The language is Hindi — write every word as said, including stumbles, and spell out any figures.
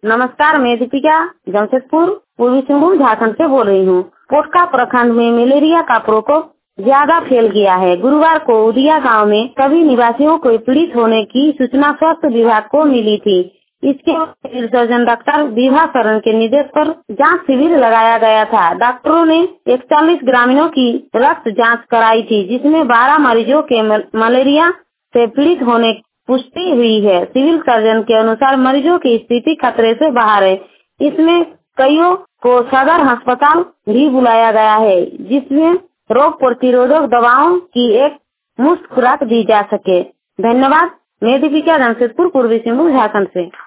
नमस्कार, मैं दीपिका जमशेदपुर पूर्वी सिंहभूम झारखंड से बोल रही हूँ। पोटका प्रखंड में मलेरिया का प्रकोप ज्यादा फैल गया है। गुरुवार को उदिया गांव में सभी निवासियों को पीड़ित होने की सूचना स्वास्थ्य विभाग को मिली थी। इसके सिविल सर्जन डॉक्टर विभा शरण के निर्देश पर जांच शिविर लगाया गया था। डॉक्टरों ने इकतालीस ग्रामीणों की रक्त जांच कराई थी, जिसमें बारह मरीजों के मलेरिया से पीड़ित होने पुष्टि हुई है। सिविल सर्जन के अनुसार मरीजों की स्थिति खतरे से बाहर है। इसमें कईयों को सदर अस्पताल भी बुलाया गया है, जिसमें रोग प्रतिरोधक दवाओं की एक मुफ्त खुराक दी जा सके। धन्यवाद। मैं दीपिका जमशेदपुर पूर्वी सिंहभूम झारखंड से।